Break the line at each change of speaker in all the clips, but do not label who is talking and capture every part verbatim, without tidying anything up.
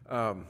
Um,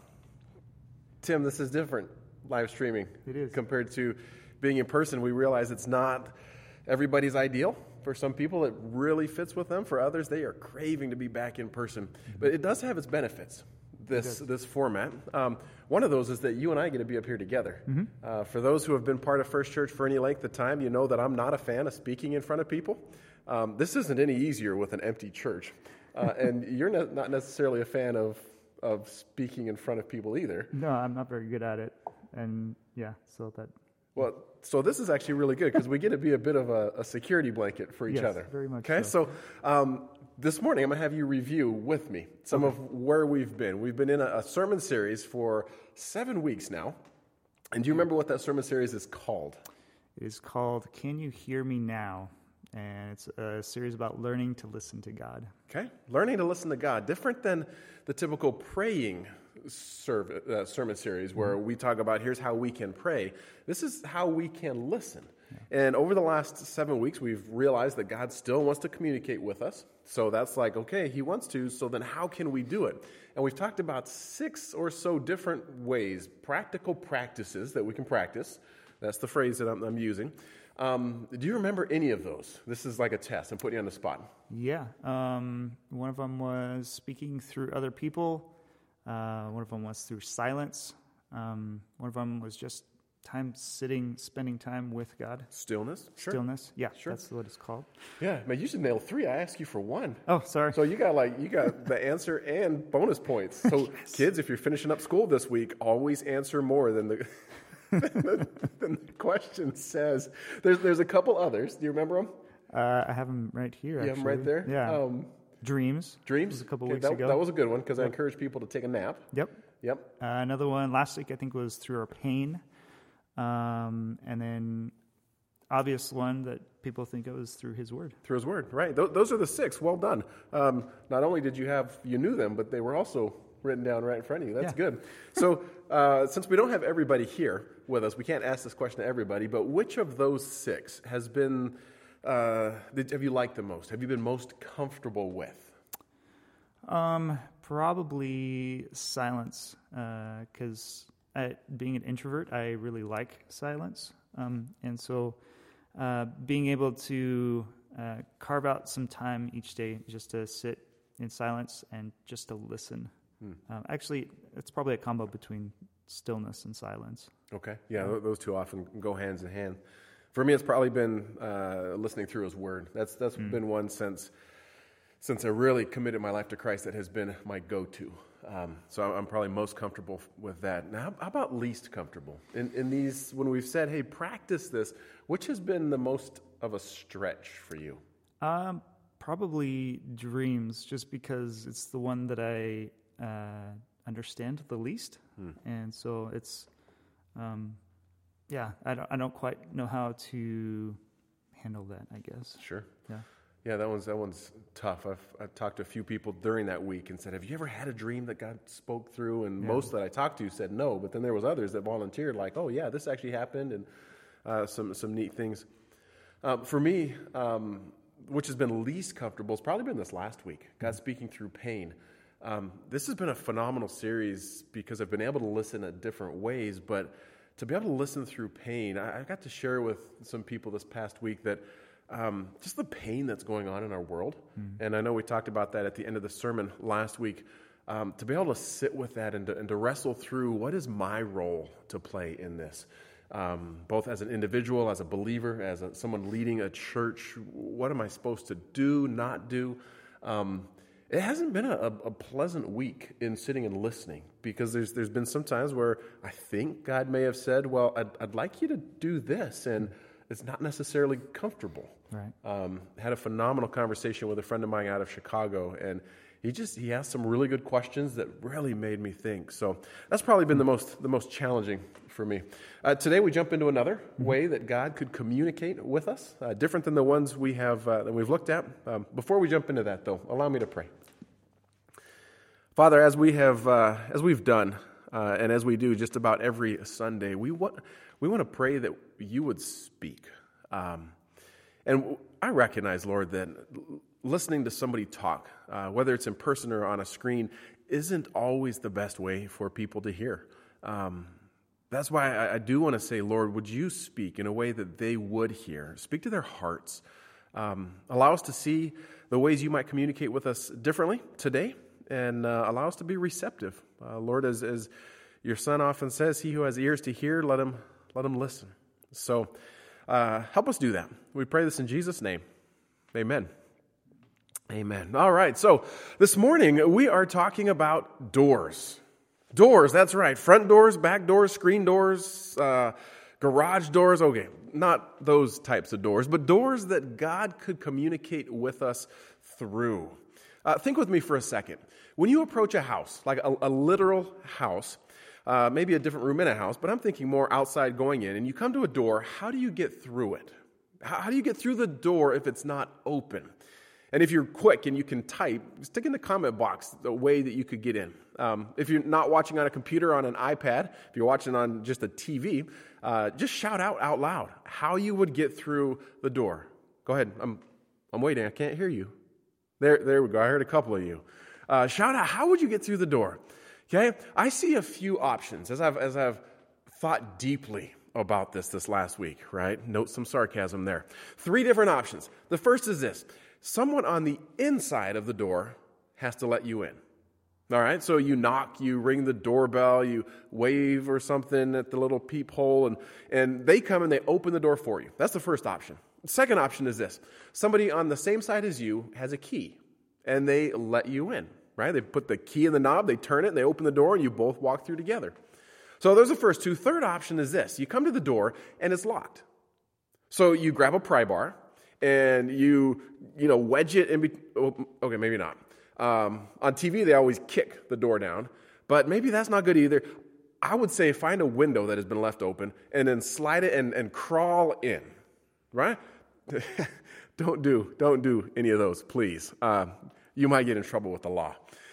Tim, this is different, live streaming.
It is.
Compared to being in person. We realize it's not everybody's ideal. For some people, it really fits with them. For others, they are craving to be back in person. Mm-hmm. But it does have its benefits, this this format. Um, one of those is that you and I get to be up here together. Mm-hmm. Uh, for those who have been part of First Church for any length of time, you know that I'm not a fan of speaking in front of people. Um, this isn't any easier with an empty church. Uh, and you're not, not necessarily a fan of, of speaking in front of people either.
No, I'm not very good at it. And yeah, so that...
Well, so this is actually really good because we get to be a bit of a, a security blanket for each
yes,
other.
Very much
okay,
so.
so um, this morning I'm going to have you review with me some okay. of where we've been. We've been in a, a sermon series for seven weeks now. And do you remember what that sermon series is called?
It is called Can You Hear Me Now? And it's a series about learning to listen to God.
Okay, learning to listen to God. Different than the typical praying serve, uh, sermon series where mm-hmm. we talk about here's how we can pray. This is how we can listen. Yeah. And over the last seven weeks, we've realized that God still wants to communicate with us. So that's like, okay, he wants to, so then how can we do it? And we've talked about six or so different ways, practical practices that we can practice. That's the phrase that I'm, I'm using. Um, do you remember any of those? This is like a test. I'm putting you on the spot.
Yeah. Um, one of them was speaking through other people. Uh, one of them was through silence. Um, one of them was just time sitting, spending time with God.
Stillness? Sure.
Stillness. Yeah,
sure.
That's what it's called.
Yeah, man, you should nail three. I asked you for one.
Oh, sorry.
So you got like you got the answer and bonus points. So yes. Kids, if you're finishing up school this week, always answer more than the... than, the, than the question says. There's there's a couple others. Do you remember them?
Uh, I have them right here.
You
actually.
have them right there.
Yeah. Um, dreams.
Dreams.
Was a couple
okay,
weeks
that,
ago.
That was a good one because
yep.
I encourage people to take a nap.
Yep.
Yep.
Uh, another one last week I think was through our pain, um, and then obvious one that people think of is through His Word.
Through His Word, right? Th- those are the six. Well done. Um, not only did you have you knew them, but they were also written down right in front of you. That's
yeah.
good. So uh, since we don't have everybody here with us, we can't ask this question to everybody, but which of those six has been, uh, did, have you liked the most? Have you been most comfortable with?
Um, probably silence, because uh, being an introvert, I really like silence. Um, and so uh, being able to uh, carve out some time each day just to sit in silence and just to listen. Hmm. Um, actually, it's probably a combo between stillness and silence.
Okay. Yeah, um, those two often go hands in hand. For me, it's probably been uh, listening through His Word. That's that's hmm. been one since since I really committed my life to Christ that has been my go-to. Um, so I'm probably most comfortable with that. Now, how about least comfortable? In, in these, when we've said, hey, practice this, which has been the most of a stretch for you?
Um, probably dreams, just because it's the one that I... Uh, understand the least, hmm. and so it's, um, yeah, I don't, I don't quite know how to handle that, I guess.
Sure.
Yeah.
Yeah, that one's that one's tough. I've I've talked to a few people during that week and said, "Have you ever had a dream that God spoke through?" And yeah. most that I talked to said no, but then there was others that volunteered, like, "Oh yeah, this actually happened," and uh, some some neat things. Um, for me, um, which has been least comfortable, has probably been this last week. God speaking through pain. Um, this has been a phenomenal series because I've been able to listen at different ways, but to be able to listen through pain, I, I got to share with some people this past week that um, just the pain that's going on in our world, mm. and I know we talked about that at the end of the sermon last week, um, to be able to sit with that and to, and to wrestle through what is my role to play in this, um, both as an individual, as a believer, as a, someone leading a church. What am I supposed to do, not do? Um It hasn't been a, a pleasant week in sitting and listening because there's there's been some times where I think God may have said, well, I'd, I'd like you to do this, and it's not necessarily comfortable.
Right.
Um, had a phenomenal conversation with a friend of mine out of Chicago, and he just he asked some really good questions that really made me think. So that's probably been the most the most challenging for me. Uh, today we jump into another mm-hmm. way that God could communicate with us, uh, different than the ones we have uh, that we've looked at. Um, before we jump into that, though, allow me to pray. Father, as we have, uh, as we've done, uh, and as we do just about every Sunday, we want we want to pray that you would speak. Um, and I recognize, Lord, that listening to somebody talk, uh, whether it's in person or on a screen, isn't always the best way for people to hear. Um, that's why I, I do want to say, Lord, would you speak in a way that they would hear? Speak to their hearts. Um, allow us to see the ways you might communicate with us differently today, and uh, allow us to be receptive. Uh, Lord, as, as your son often says, he who has ears to hear, let him, let him listen. So uh, help us do that. We pray this in Jesus' name. Amen. Amen. All right, so this morning we are talking about doors. Doors, that's right. Front doors, back doors, screen doors, uh, garage doors. Okay, not those types of doors, but doors that God could communicate with us through. Uh, think with me for a second. When you approach a house, like a, a literal house, uh, maybe a different room in a house, but I'm thinking more outside going in, and you come to a door, how do you get through it? How, how do you get through the door if it's not open? And if you're quick and you can type, stick in the comment box the way that you could get in. Um, if you're not watching on a computer, on an iPad, if you're watching on just a T V, uh, just shout out out loud how you would get through the door. Go ahead. I'm I'm waiting. I can't hear you. There, there we go. I heard a couple of you. Uh, shout out, how would you get through the door? Okay? I see a few options as I've as I've thought deeply about this this last week, right? Note some sarcasm there. Three different options. The first is this. Someone on the inside of the door has to let you in. All right, so you knock, you ring the doorbell, you wave or something at the little peephole, and, and they come and they open the door for you. That's the first option. The second option is this. Somebody on the same side as you has a key, and they let you in, right? They put the key in the knob, they turn it, and they open the door, and you both walk through together. So those are the first two. Third option is this. You come to the door, and it's locked. So you grab a pry bar, and you, you know, wedge it in between. Oh, okay, maybe not. Um, on T V, they always kick the door down, but maybe that's not good either. I would say find a window that has been left open and then slide it and, and crawl in, right? don't do, don't do any of those, please. Uh, you might get in trouble with the law.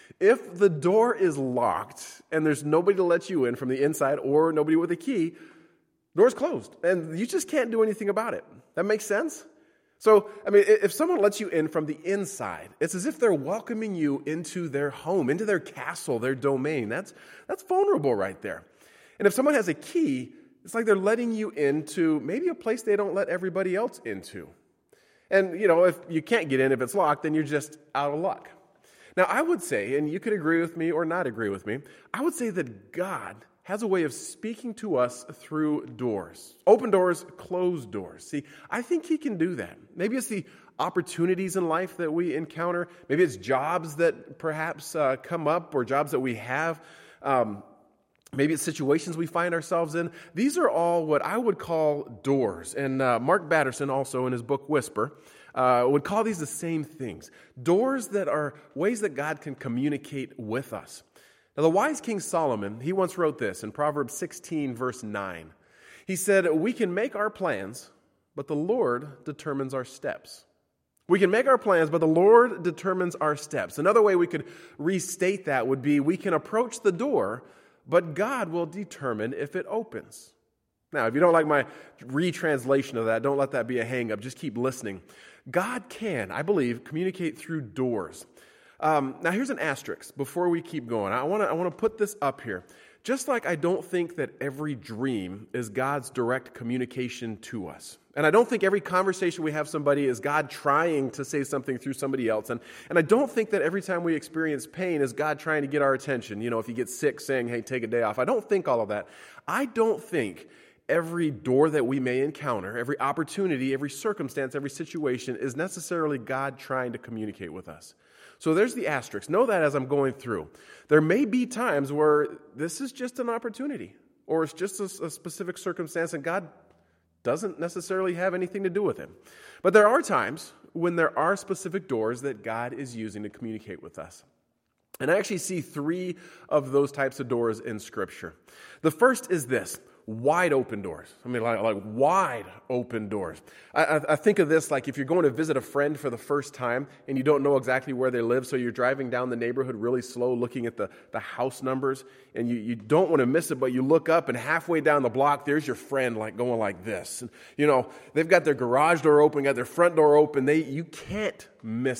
If the door is locked and there's nobody to let you in from the inside or nobody with a key, door's closed, and you just can't do anything about it. That makes sense? So, I mean, if someone lets you in from the inside, it's as if they're welcoming you into their home, into their castle, their domain. That's that's vulnerable right there. And if someone has a key, it's like they're letting you into maybe a place they don't let everybody else into. And, you know, if you can't get in if it's locked, then you're just out of luck. Now, I would say, and you could agree with me or not agree with me, I would say that God has a way of speaking to us through doors. Open doors, closed doors. See, I think he can do that. Maybe it's the opportunities in life that we encounter. Maybe it's jobs that perhaps uh, come up or jobs that we have. Um, maybe it's situations we find ourselves in. These are all what I would call doors. And uh, Mark Batterson also in his book Whisper uh, would call these the same things. Doors that are ways that God can communicate with us. Now, the wise King Solomon, he once wrote this in Proverbs sixteen, verse nine. He said, we can make our plans, but the Lord determines our steps. We can make our plans, but the Lord determines our steps. Another way we could restate that would be, we can approach the door, but God will determine if it opens. Now, if you don't like my retranslation of that, don't let that be a hang-up. Just keep listening. God can, I believe, communicate through doors. Um, now, here's an asterisk before we keep going. I want to I want to put this up here. Just like I don't think that every dream is God's direct communication to us. And I don't think every conversation we have somebody is God trying to say something through somebody else. And, and I don't think that every time we experience pain is God trying to get our attention. You know, if you get sick, saying, hey, take a day off. I don't think all of that. I don't think every door that we may encounter, every opportunity, every circumstance, every situation is necessarily God trying to communicate with us. So there's the asterisk. Know that as I'm going through. There may be times where this is just an opportunity, or it's just a, a specific circumstance, and God doesn't necessarily have anything to do with it. But there are times when there are specific doors that God is using to communicate with us. And I actually see three of those types of doors in Scripture. The first is this. Wide open doors. I mean, like, like wide open doors. I, I, I think of this like if you're going to visit a friend for the first time and you don't know exactly where they live, so you're driving down the neighborhood really slow, looking at the, the house numbers, and you, you don't want to miss it, but you look up and halfway down the block, there's your friend like going like this. And, you know, they've got their garage door open, got their front door open. They You can't miss them.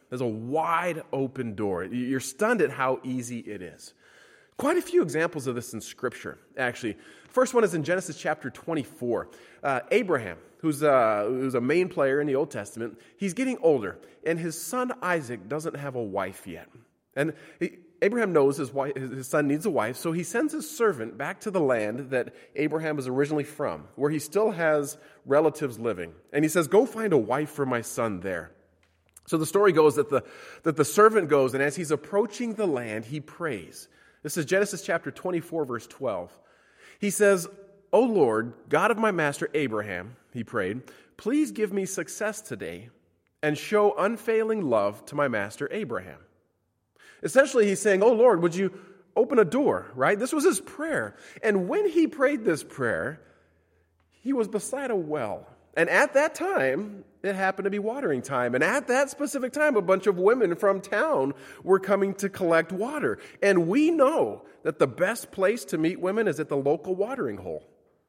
There's a wide open door. You're stunned at how easy it is. Quite a few examples of this in Scripture, actually. First one is in Genesis chapter twenty-four. Uh, Abraham, who's a, who's a main player in the Old Testament, he's getting older, and his son Isaac doesn't have a wife yet. And he, Abraham knows his, wife, his son needs a wife, so he sends his servant back to the land that Abraham was originally from, where he still has relatives living. And he says, go find a wife for my son there. So the story goes that the, that the servant goes, and as he's approaching the land, he prays. This is Genesis chapter twenty-four, verse twelve. He says, O Lord, God of my master Abraham, he prayed, please give me success today and show unfailing love to my master Abraham. Essentially, he's saying, oh Lord, would you open a door, right? This was his prayer. And when he prayed this prayer, he was beside a well. And at that time, it happened to be watering time. And at that specific time, a bunch of women from town were coming to collect water. And we know that the best place to meet women is at the local watering hole.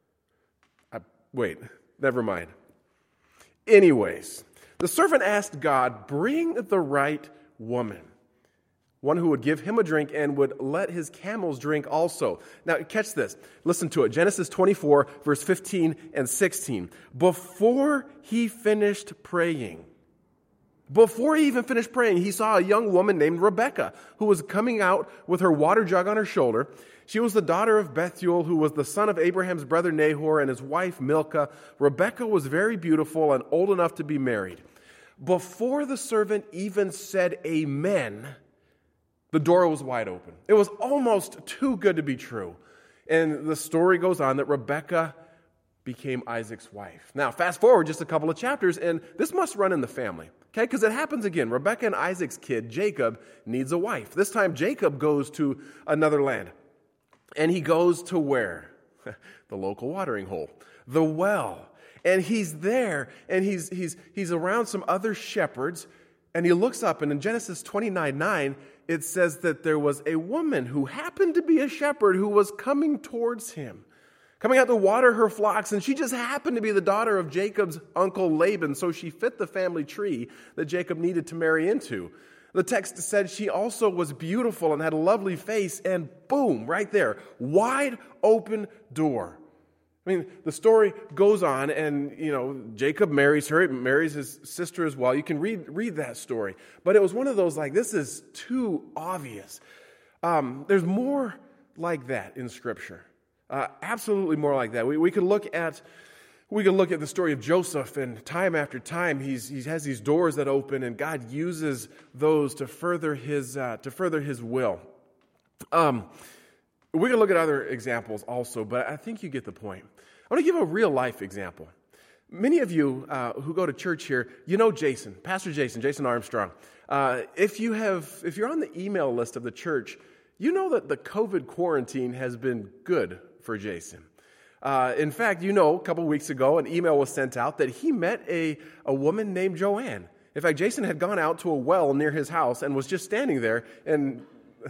I, wait, never mind. Anyways, the servant asked God, bring the right woman, one who would give him a drink and would let his camels drink also. Now, catch this. Listen to it. Genesis twenty-four, verse fifteen and sixteen. Before he finished praying, before he even finished praying, he saw a young woman named Rebekah who was coming out with her water jug on her shoulder. She was the daughter of Bethuel, who was the son of Abraham's brother Nahor and his wife Milcah. Rebekah was very beautiful and old enough to be married. Before the servant even said amen, the door was wide open. It was almost too good to be true. And the story goes on that Rebekah became Isaac's wife. Now, fast forward just a couple of chapters, and this must run in the family, okay? Because it happens again. Rebekah and Isaac's kid, Jacob, needs a wife. This time, Jacob goes to another land. And he goes to where? The local watering hole, the well. And he's there, and he's he's he's around some other shepherds, and he looks up, and in Genesis twenty-nine nine, it says that there was a woman who happened to be a shepherd who was coming towards him, coming out to water her flocks, and she just happened to be the daughter of Jacob's uncle Laban, so she fit the family tree that Jacob needed to marry into. The text said she also was beautiful and had a lovely face, and boom, right there, wide open door. I mean, the story goes on, and, you know, Jacob marries her, marries his sister as well. You can read read that story. But it was one of those, like, this is too obvious. Um, there's more like that in Scripture. Uh, absolutely more like that. We we could look at we could look at the story of Joseph, and time after time, he's he has these doors that open, and God uses those to further his uh, to further his will. Um. We can look at other examples also, but I think you get the point. I want to give a real-life example. Many of you uh, who go to church here, you know Jason, Pastor Jason, Jason Armstrong. Uh, if you have, if you're on the email list of the church, you know that the COVID quarantine has been good for Jason. Uh, in fact, you know, a couple weeks ago, an email was sent out that he met a, a woman named Joanne. In fact, Jason had gone out to a well near his house and was just standing there and,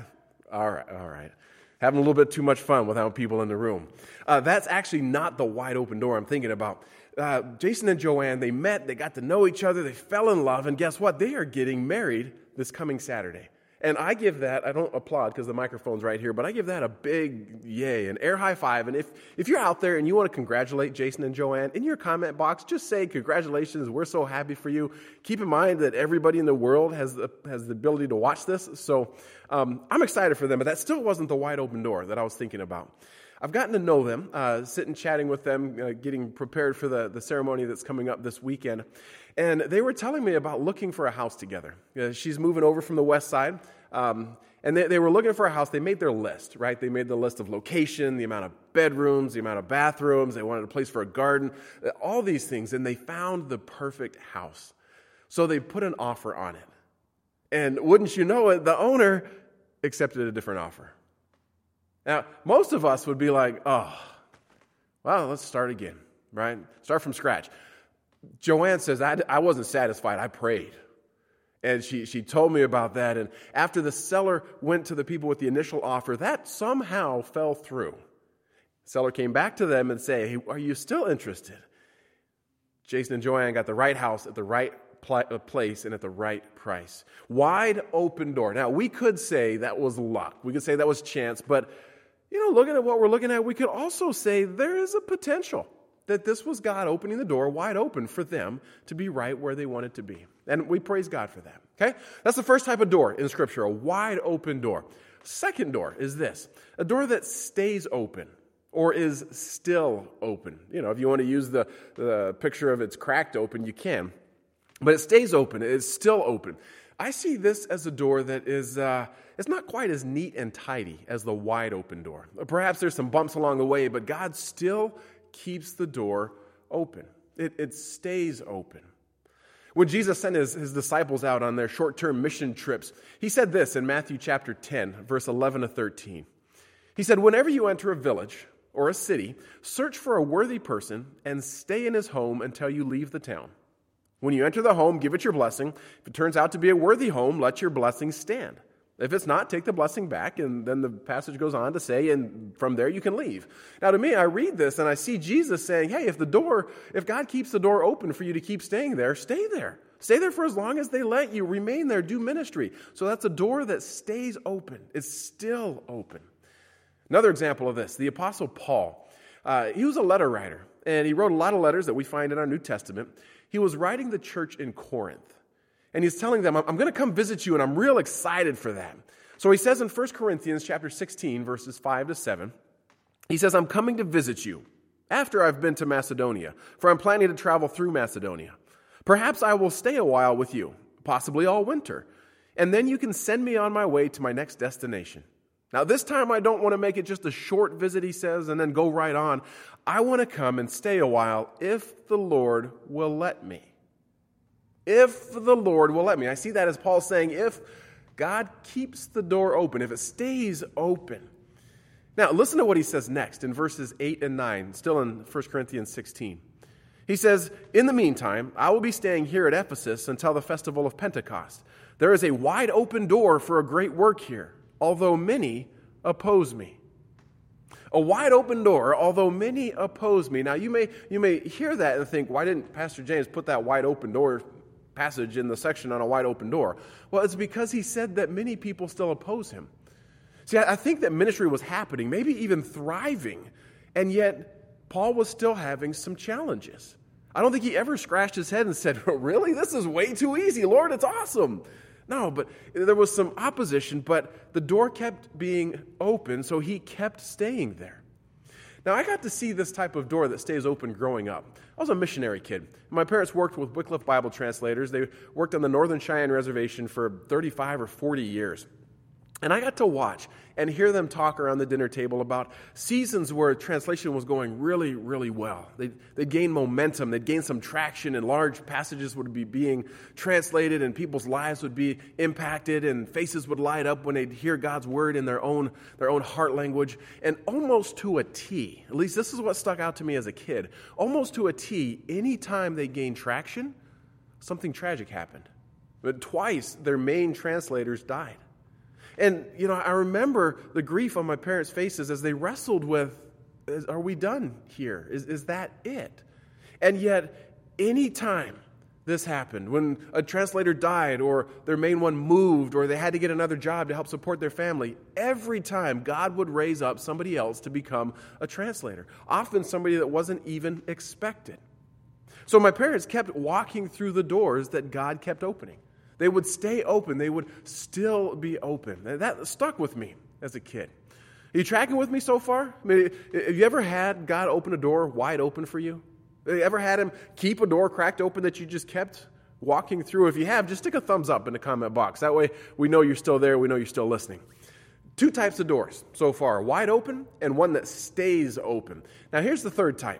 all right, all right. Having a little bit too much fun without people in the room. Uh, that's actually not the wide open door I'm thinking about. Uh, Jason and Joanne, they met, they got to know each other, they fell in love, and guess what? They are getting married this coming Saturday. And I give that, I don't applaud because the microphone's right here, but I give that a big yay, an air high five. And if, if you're out there and you want to congratulate Jason and Joanne, in your comment box, just say congratulations, we're so happy for you. Keep in mind that everybody in the world has the, has the ability to watch this. So um, I'm excited for them, but that still wasn't the wide open door that I was thinking about. I've gotten to know them, uh, sitting chatting with them, uh, getting prepared for the, the ceremony that's coming up this weekend. And they were telling me about looking for a house together. Uh, she's moving over from the west side. Um, and they, they were looking for a house. They made their list, right? They made the list of location, the amount of bedrooms, the amount of bathrooms. They wanted a place for a garden, all these things. And they found the perfect house. So they put an offer on it. And wouldn't you know it, the owner accepted a different offer. Now, most of us would be like, oh, well, let's start again, right? Start from scratch. Joanne says, I, I wasn't satisfied. I prayed. And she, she told me about that. And after the seller went to the people with the initial offer, that somehow fell through. The seller came back to them and said, hey, are you still interested? Jason and Joanne got the right house at the right pl- place and at the right price. Wide open door. Now, we could say that was luck. We could say that was chance. But, you know, looking at what we're looking at, we could also say there is a potential that this was God opening the door wide open for them to be right where they wanted to be. And we praise God for that. Okay? That's the first type of door in Scripture, a wide open door. Second door is this, a door that stays open or is still open. You know, if you want to use the, the picture of it's cracked open, you can. But it stays open. It's still open. I see this as a door that is uh, it's not quite as neat and tidy as the wide open door. Perhaps there's some bumps along the way, but God still keeps the door open. It, it stays open. When Jesus sent his, his disciples out on their short-term mission trips, he said this in Matthew chapter ten, verse eleven to thirteen. He said, "Whenever you enter a village or a city, search for a worthy person and stay in his home until you leave the town. When you enter the home, give it your blessing. If it turns out to be a worthy home, let your blessing stand. If it's not, take the blessing back." And then the passage goes on to say, and from there you can leave. Now to me, I read this and I see Jesus saying, hey, if the door, if God keeps the door open for you to keep staying there, stay there. Stay there for as long as they let you. Remain there, do ministry. So that's a door that stays open. It's still open. Another example of this, the Apostle Paul. Uh, he was a letter writer, and he wrote a lot of letters that we find in our New Testament. He was writing the church in Corinth. And he's telling them, I'm going to come visit you, and I'm real excited for that. So he says in First Corinthians chapter sixteen, verses five to seven, he says, "I'm coming to visit you after I've been to Macedonia, for I'm planning to travel through Macedonia. Perhaps I will stay a while with you, possibly all winter, and then you can send me on my way to my next destination. Now, this time I don't want to make it just a short visit," he says, "and then go right on. I want to come and stay a while if the Lord will let me." If the Lord will let me. I see that as Paul saying, if God keeps the door open, if it stays open. Now, listen to what he says next in verses eight and nine, still in First Corinthians sixteen. He says, "In the meantime, I will be staying here at Ephesus until the festival of Pentecost. There is a wide open door for a great work here, although many oppose me." A wide open door, although many oppose me. Now, you may you may hear that and think, why didn't Pastor James put that wide open door passage in the section on a wide open door? Well, it's because he said that many people still oppose him. See, I think that ministry was happening, maybe even thriving, and yet Paul was still having some challenges. I don't think he ever scratched his head and said, really? This is way too easy, Lord, it's awesome. No, but there was some opposition, but the door kept being open, so he kept staying there. Now, I got to see this type of door that stays open growing up. I was a missionary kid. My parents worked with Wycliffe Bible translators. They worked on the Northern Cheyenne Reservation for thirty-five or forty years. And I got to watch and hear them talk around the dinner table about seasons where translation was going really, really well. They'd, they'd gain momentum. They'd gain some traction, and large passages would be being translated, and people's lives would be impacted, and faces would light up when they'd hear God's word in their own, their own heart language. And almost to a T, at least this is what stuck out to me as a kid, almost to a T, anytime they gained traction, something tragic happened. But twice, their main translators died. And, you know, I remember the grief on my parents' faces as they wrestled with, is, are we done here? Is, is that it? And yet, any time this happened, when a translator died or their main one moved or they had to get another job to help support their family, every time God would raise up somebody else to become a translator, often somebody that wasn't even expected. So my parents kept walking through the doors that God kept opening. They would stay open. They would still be open. And that stuck with me as a kid. Are you tracking with me so far? I mean, have you ever had God open a door wide open for you? Have you ever had him keep a door cracked open that you just kept walking through? If you have, just stick a thumbs up in the comment box. That way we know you're still there. We know you're still listening. Two types of doors so far, wide open and one that stays open. Now here's the third type,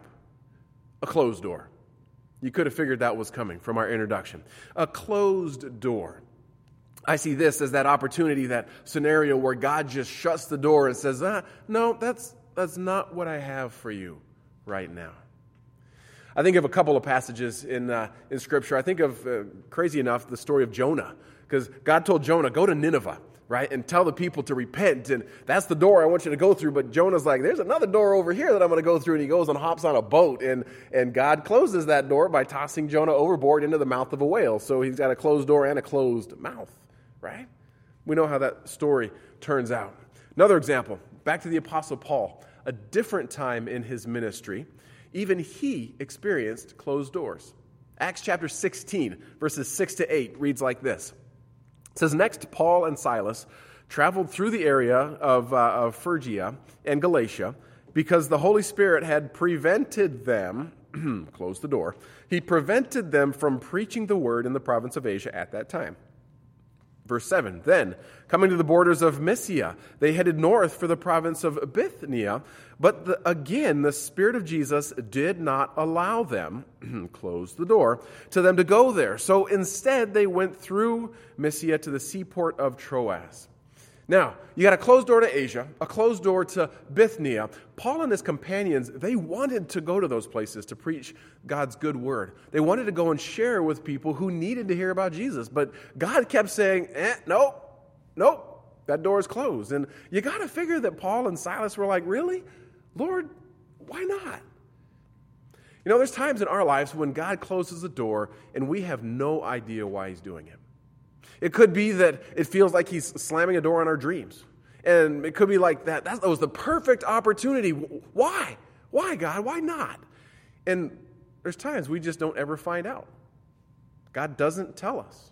a closed door. You could have figured that was coming from our introduction. A closed door. I see this as that opportunity, that scenario where God just shuts the door and says, ah, no, that's that's not what I have for you right now. I think of a couple of passages in uh, in Scripture. I think of, uh, crazy enough, the story of Jonah. Because God told Jonah, go to Nineveh. right? And tell the people to repent. And that's the door I want you to go through. But Jonah's like, there's another door over here that I'm going to go through. And he goes and hops on a boat. And, and God closes that door by tossing Jonah overboard into the mouth of a whale. So he's got a closed door and a closed mouth, right? We know how that story turns out. Another example, back to the Apostle Paul. A different time in his ministry, even he experienced closed doors. Acts chapter sixteen, verses six to eight reads like this. It says, next, Paul and Silas traveled through the area of, uh, of Phrygia and Galatia because the Holy Spirit had prevented them, close the door, he prevented them from preaching the word in the province of Asia at that time. Verse seven, then, coming to the borders of Mysia, they headed north for the province of Bithynia, but the, again, the Spirit of Jesus did not allow them, close the door, to them to go there. So instead, they went through Mysia to the seaport of Troas. Now, you got a closed door to Asia, a closed door to Bithynia. Paul and his companions, they wanted to go to those places to preach God's good word. They wanted to go and share with people who needed to hear about Jesus. But God kept saying, eh, nope, nope, that door is closed. And you got to figure that Paul and Silas were like, really? Lord, why not? You know, there's times in our lives when God closes a door and we have no idea why he's doing it. It could be that it feels like he's slamming a door on our dreams. And it could be like that. That was the perfect opportunity. Why? Why, God? Why not? And there's times we just don't ever find out. God doesn't tell us.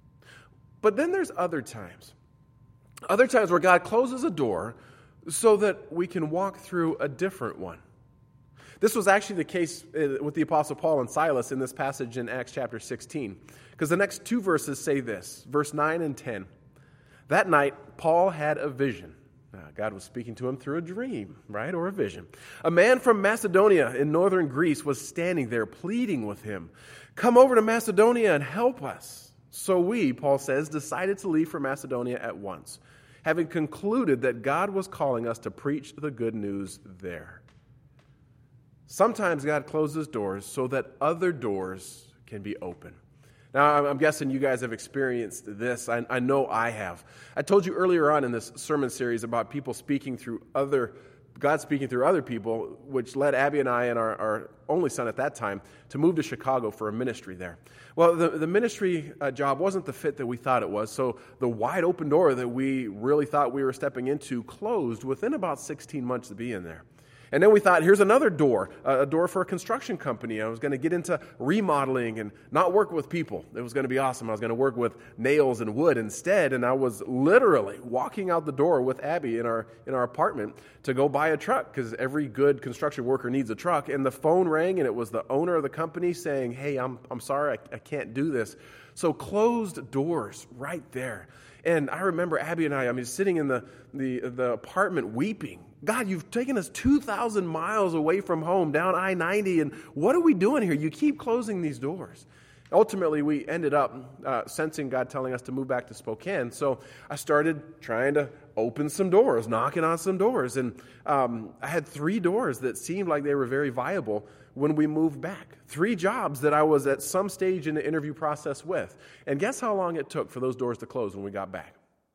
But then there's other times. Other times where God closes a door so that we can walk through a different one. This was actually the case with the Apostle Paul and Silas in this passage in Acts chapter sixteen. Because the next two verses say this, verse nine and ten. That night, Paul had a vision. Now, God was speaking to him through a dream, right, or a vision. A man from Macedonia in northern Greece was standing there pleading with him, come over to Macedonia and help us. So we, Paul says, decided to leave for Macedonia at once, having concluded that God was calling us to preach the good news there. Sometimes God closes doors so that other doors can be open. Now, I'm guessing you guys have experienced this. I, I know I have. I told you earlier on in this sermon series about people speaking through other, God speaking through other people, which led Abby and I and our, our only son at that time to move to Chicago for a ministry there. Well, the, the ministry uh, job wasn't the fit that we thought it was, so the wide open door that we really thought we were stepping into closed within about sixteen months of being there. And then we thought, here's another door, a door for a construction company. I was going to get into remodeling and not work with people. It was going to be awesome. I was going to work with nails and wood instead. And I was literally walking out the door with Abby in our in our apartment to go buy a truck because every good construction worker needs a truck. And the phone rang, and it was the owner of the company saying, hey, I'm I'm sorry, I, I can't do this. So closed doors right there. And I remember Abby and I, I mean, sitting in the the, the apartment weeping. God, you've taken us two thousand miles away from home, down I ninety, and what are we doing here? You keep closing these doors. Ultimately, we ended up uh, sensing God telling us to move back to Spokane, so I started trying to open some doors, knocking on some doors, and um, I had three doors that seemed like they were very viable when we moved back. Three jobs that I was at some stage in the interview process with. And guess how long it took for those doors to close when we got back?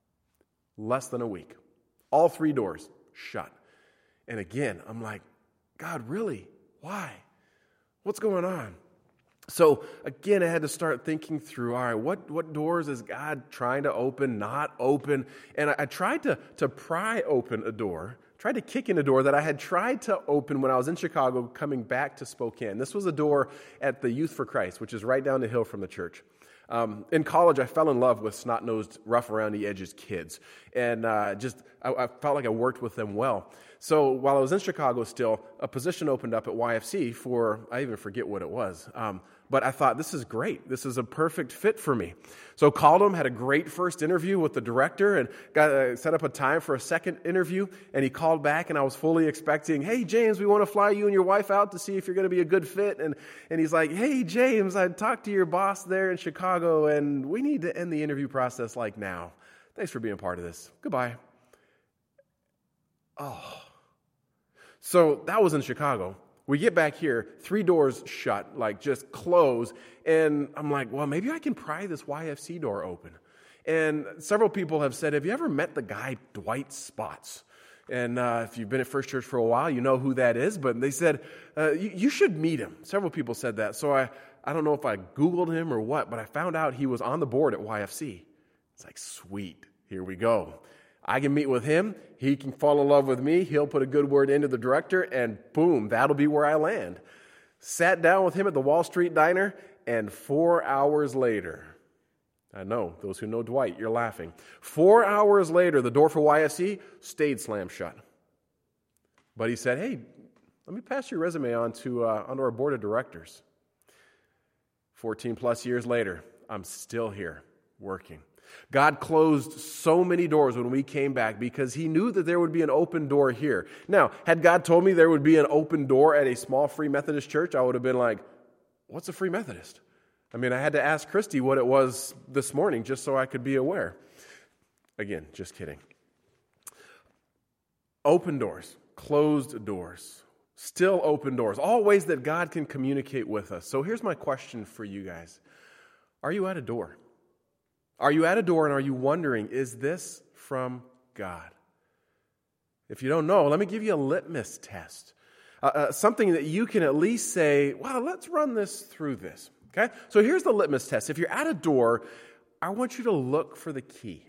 Less than a week. All three doors shut. And again, I'm like, God, really? Why? What's going on? So again, I had to start thinking through, all right, what, what doors is God trying to open, not open? And I, I tried to, to pry open a door, tried to kick in a door that I had tried to open when I was in Chicago coming back to Spokane. This was a door at the Youth for Christ, which is right down the hill from the church. Um, in college, I fell in love with snot-nosed, rough-around-the-edges kids, and uh, just I, I felt like I worked with them well. So while I was in Chicago still, a position opened up at Y F C for, I even forget what it was, um, but I thought, this is great. This is a perfect fit for me. So called him, had a great first interview with the director, and got uh, set up a time for a second interview, and he called back, and I was fully expecting, hey, James, we want to fly you and your wife out to see if you're going to be a good fit. And, and he's like, hey, James, I talked to your boss there in Chicago, and we need to end the interview process like now. Thanks for being a part of this. Goodbye. Oh. So that was in Chicago. We get back here, three doors shut, like just closed, and I'm like, well, maybe I can pry this Y F C door open. And several people have said, have you ever met the guy Dwight Spots? And uh, if you've been at First Church for a while, you know who that is. But they said, uh, you, you should meet him. Several people said that. So I, I don't know if I Googled him or what, but I found out he was on the board at Y F C. It's like, sweet, here we go. I can meet with him. He can fall in love with me. He'll put a good word into the director, and boom, that'll be where I land. Sat down with him at the Wall Street Diner, and four hours later, I know, those who know Dwight, you're laughing. Four hours later, the door for Y F C stayed slammed shut. But he said, hey, let me pass your resume on to uh, onto our board of directors. fourteen plus years later, I'm still here working. God closed so many doors when we came back because he knew that there would be an open door here. Now, had God told me there would be an open door at a small Free Methodist church, I would have been like, what's a Free Methodist? I mean, I had to ask Christy what it was this morning just so I could be aware. Again, just kidding. Open doors, closed doors, still open doors, all ways that God can communicate with us. So here's my question for you guys. Are you at a door? Are you at a door and are you wondering, is this from God? If you don't know, let me give you a litmus test. Uh, uh, something that you can at least say, well, let's run this through this. Okay? So here's the litmus test. If you're at a door, I want you to look for the key.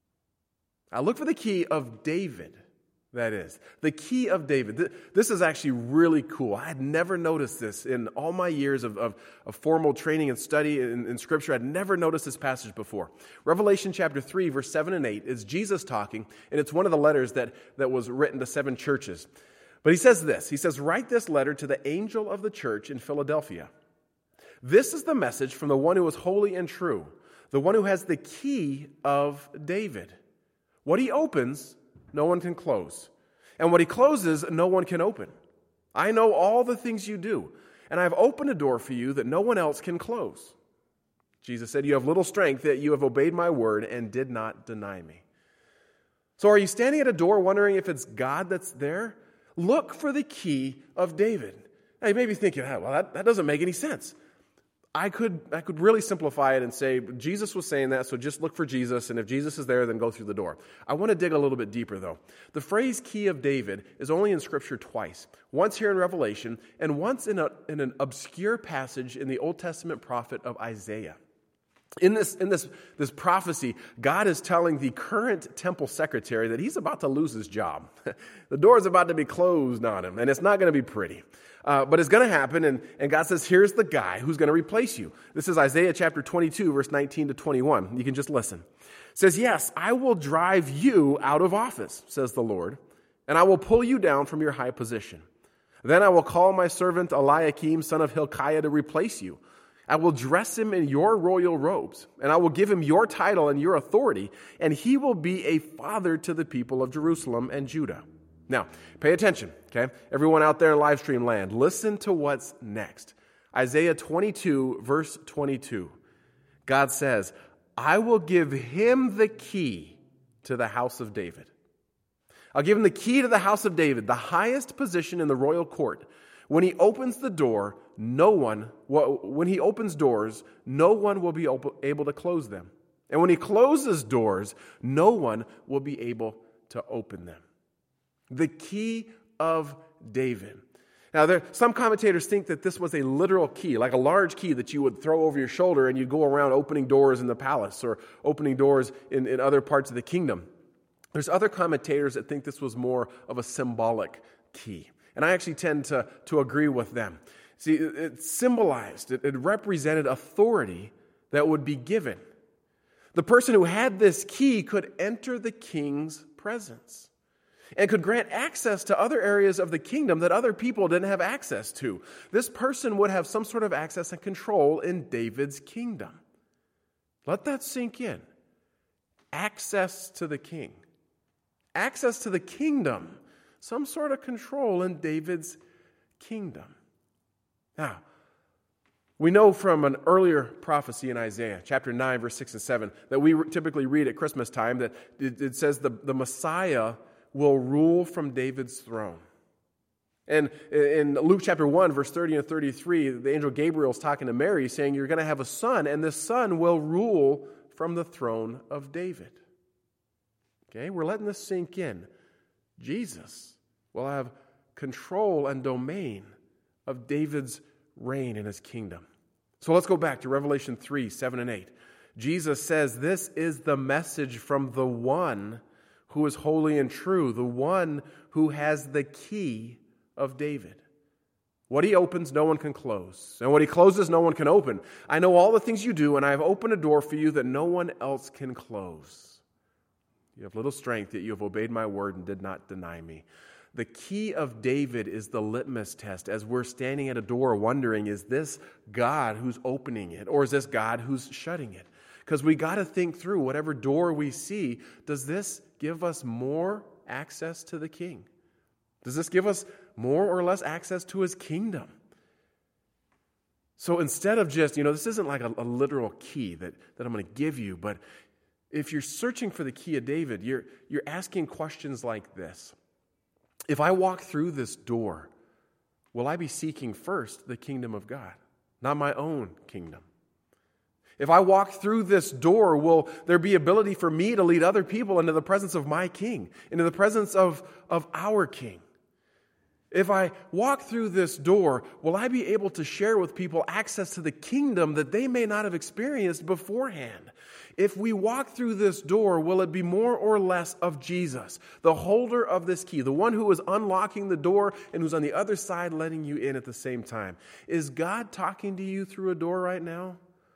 I look for the key of David, that is. The key of David. This is actually really cool. I had never noticed this in all my years of, of, of formal training and study in, in Scripture. I'd never noticed this passage before. Revelation chapter three, verse seven and eight is Jesus talking, and it's one of the letters that, that was written to seven churches. But he says this. He says, write this letter to the angel of the church in Philadelphia. This is the message from the one who is holy and true, the one who has the key of David. What he opens, no one can close. And what he closes, no one can open. I know all the things you do, and I have opened a door for you that no one else can close. Jesus said, you have little strength, that you have obeyed my word and did not deny me. So are you standing at a door wondering if it's God that's there? Look for the key of David. Now you may be thinking, oh, well, that, that doesn't make any sense. I could I could really simplify it and say, Jesus was saying that, so just look for Jesus, and if Jesus is there, then go through the door. I want to dig a little bit deeper, though. The phrase key of David is only in Scripture twice. Once here in Revelation, and once in, a, in an obscure passage in the Old Testament prophet of Isaiah. In this in this, this prophecy, God is telling the current temple secretary that he's about to lose his job. The door is about to be closed on him, and it's not going to be pretty. Uh, but it's going to happen, and, and God says, here's the guy who's going to replace you. This is Isaiah chapter twenty-two, verse nineteen to twenty-one. You can just listen. It says, yes, I will drive you out of office, says the Lord, and I will pull you down from your high position. Then I will call my servant Eliakim, son of Hilkiah, to replace you. I will dress him in your royal robes, and I will give him your title and your authority, and he will be a father to the people of Jerusalem and Judah. Now, pay attention, okay? Everyone out there in live stream land, listen to what's next. Isaiah twenty-two, verse twenty-two. God says, I will give him the key to the house of David. I'll give him the key to the house of David, the highest position in the royal court. When he opens the door, no one, when he opens doors, no one will be able to close them. And when he closes doors, no one will be able to open them. The key of David. Now, there, some commentators think that this was a literal key, like a large key that you would throw over your shoulder and you'd go around opening doors in the palace or opening doors in, in other parts of the kingdom. There's other commentators that think this was more of a symbolic key. And I actually tend to, to agree with them. See, it, it symbolized, it, it represented authority that would be given. The person who had this key could enter the king's presence and could grant access to other areas of the kingdom that other people didn't have access to. This person would have some sort of access and control in David's kingdom. Let that sink in. Access to the king. Access to the kingdom. Some sort of control in David's kingdom. Now, we know from an earlier prophecy in Isaiah, chapter nine, verse six and seven, that we typically read at Christmas time, that it, it says the, the Messiah will rule from David's throne. And in Luke chapter one, verse thirty and thirty-three, the angel Gabriel is talking to Mary, saying, you're going to have a son, and this son will rule from the throne of David. Okay, we're letting this sink in. Jesus will have control and domain of David's reign in his kingdom. So let's go back to Revelation three, seven and eight. Jesus says, this is the message from the one who is holy and true, the one who has the key of David. What he opens, no one can close. And what he closes, no one can open. I know all the things you do, and I have opened a door for you that no one else can close. You have little strength, yet you have obeyed my word and did not deny me. The key of David is the litmus test as we're standing at a door wondering, is this God who's opening it, or is this God who's shutting it? Because we got to think through whatever door we see. Does this give us more access to the king? Does this give us more or less access to his kingdom? So instead of just, you know, this isn't like a, a literal key that, that I'm going to give you, but if you're searching for the key of David, you're, you're asking questions like this. If I walk through this door, will I be seeking first the kingdom of God, not my own kingdom? If I walk through this door, will there be ability for me to lead other people into the presence of my king, into the presence of, of our king? If I walk through this door, will I be able to share with people access to the kingdom that they may not have experienced beforehand? If we walk through this door, will it be more or less of Jesus, the holder of this key, the one who is unlocking the door and who's on the other side letting you in at the same time? Is God talking to you through a door right now?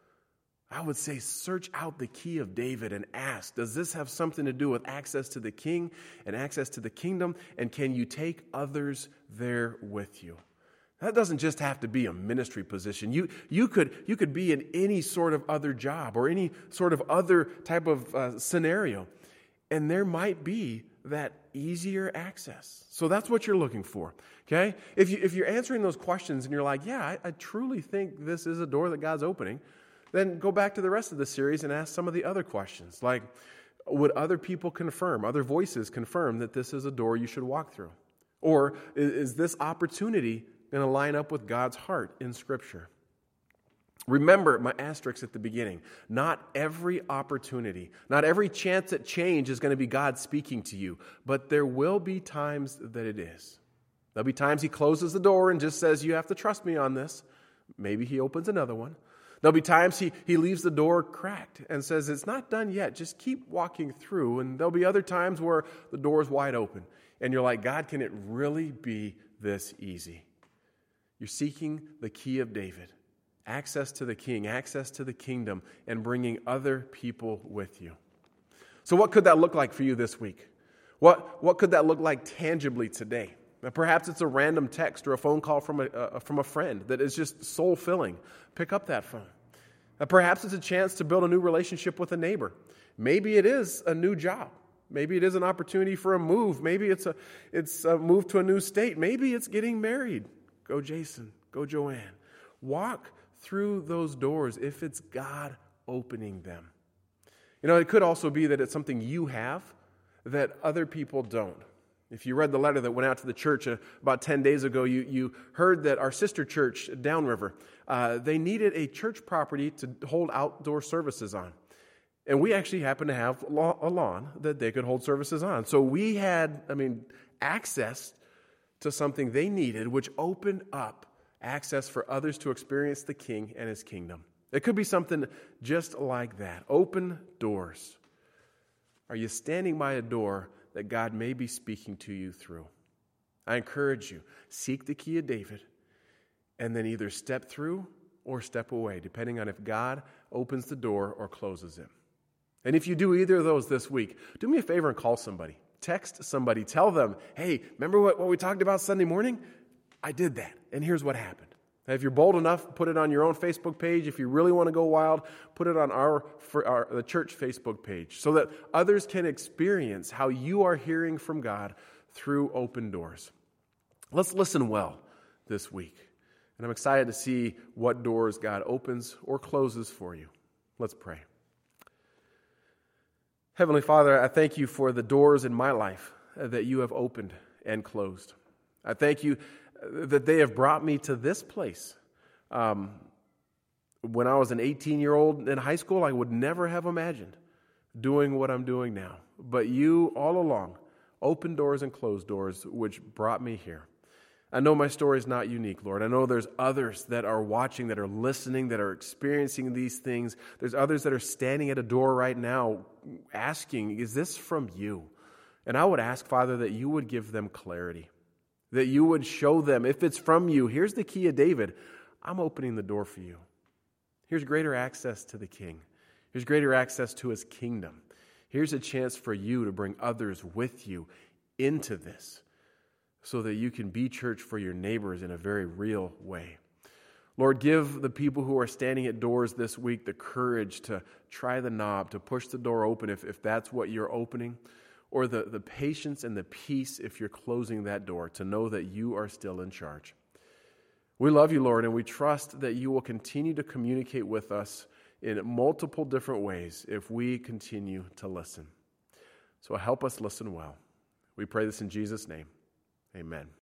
I would say search out the key of David and ask, does this have something to do with access to the king and access to the kingdom? And can you take others there with you? That doesn't just have to be a ministry position. You, you, could, you could be in any sort of other job or any sort of other type of uh, scenario. And there might be that easier access. So that's what you're looking for, okay? If, you, if you're answering those questions and you're like, yeah, I, I truly think this is a door that God's opening, then go back to the rest of the series and ask some of the other questions. Like, would other people confirm, other voices confirm that this is a door you should walk through? Or is, is this opportunity going to line up with God's heart in Scripture? Remember my asterisk at the beginning. Not every opportunity, not every chance at change is going to be God speaking to you, but there will be times that it is. There'll be times he closes the door and just says, you have to trust me on this. Maybe he opens another one. There'll be times he, he leaves the door cracked and says, it's not done yet. Just keep walking through. And there'll be other times where the door is wide open. And you're like, God, can it really be this easy? You're seeking the key of David, access to the king, access to the kingdom, and bringing other people with you. So what could that look like for you this week? What, what could that look like tangibly today? Now, perhaps it's a random text or a phone call from a, uh, from a friend that is just soul-filling. Pick up that phone. Now, perhaps it's a chance to build a new relationship with a neighbor. Maybe it is a new job. Maybe it is an opportunity for a move. Maybe it's a, it's a move to a new state. Maybe it's getting married. Go Jason. Go Joanne. Walk through those doors if it's God opening them. You know, it could also be that it's something you have that other people don't. If you read the letter that went out to the church uh, about ten days ago, you, you heard that our sister church, Downriver, uh, they needed a church property to hold outdoor services on. And we actually happened to have a lawn that they could hold services on. So we had, I mean, access to something they needed, which opened up access for others to experience the King and his kingdom. It could be something just like that. Open doors. Are you standing by a door that God may be speaking to you through? I encourage you, seek the key of David, and then either step through or step away, depending on if God opens the door or closes it. And if you do either of those this week, do me a favor and call somebody. Text somebody. Tell them, hey, remember what, what we talked about Sunday morning? I did that, and here's what happened. If you're bold enough, put it on your own Facebook page. If you really want to go wild, put it on our, for our the church Facebook page so that others can experience how you are hearing from God through open doors. Let's listen well this week. And I'm excited to see what doors God opens or closes for you. Let's pray. Heavenly Father, I thank you for the doors in my life that you have opened and closed. I thank you that they have brought me to this place um, when I was an eighteen-year-old in high school, I would never have imagined doing what I'm doing now. But you, all along, opened doors and closed doors, which brought me here. I know my story is not unique, Lord. I know there's others that are watching, that are listening, that are experiencing these things. There's others that are standing at a door right now asking, is this from you? And I would ask, Father, that you would give them clarity, that you would show them, if it's from you, here's the key of David. I'm opening the door for you. Here's greater access to the King. Here's greater access to his kingdom. Here's a chance for you to bring others with you into this so that you can be church for your neighbors in a very real way. Lord, give the people who are standing at doors this week the courage to try the knob, to push the door open if, if that's what you're opening, or the, the patience and the peace if you're closing that door, to know that you are still in charge. We love you, Lord, and we trust that you will continue to communicate with us in multiple different ways if we continue to listen. So help us listen well. We pray this in Jesus' name. Amen.